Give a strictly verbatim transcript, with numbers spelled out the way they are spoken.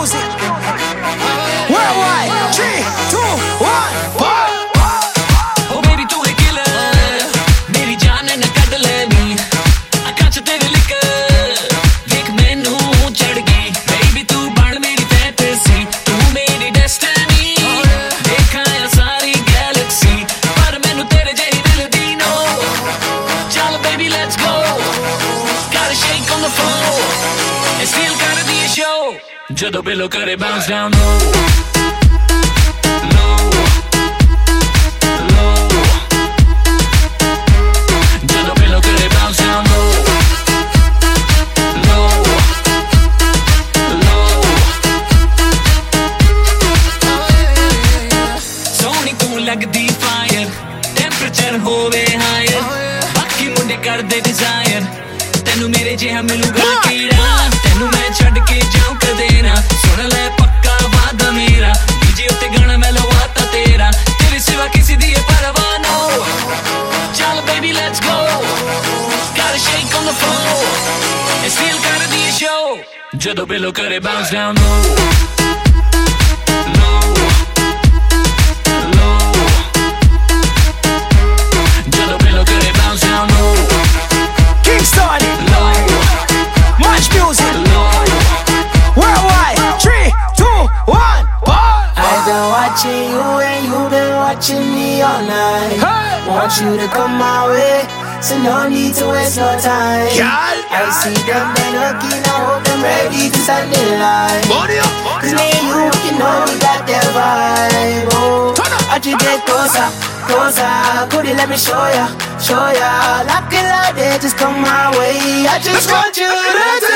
music. Worldwide. Three, two, one, four. Oh baby tu hai killer, meri jaan na kad leni. Akhan ch tere lik, dekh mainu chad gayi. Baby tu ban meri fantasy, tu meri destiny. Dekha ya sari galaxy, par mainu tere jahi dil di no. Chal baby let's go, gotta shake on the floor. And still gotta be a show, jado pillow kare bounce down low. लगदी fire temperature होवे higher बाकी मुंडे कर दे Dzire तेनू मेरे जिहा मिलूगा कीड़ा तेनू मैं छड़ के जाऊं कदे ना सुन ले पक्का वादा मेरा डीजे उत्ते गाना मैं लवाता तेरा तेरे सिवा किसी दी परवाह नो चल baby let's go gotta shake on the floor and still gotta be a show जदों बिलो करे bounce down low Watching you and you been watching me all night. Hey! Want you to come my way, so no need to waste no time. Girl, I see them, they looking, I hope them ready to stand in line. Cause me and you, you know we got that vibe. Oh, I just get closer, closer. Could you let me show ya, show ya? Like it like that, just come my way. I just want you to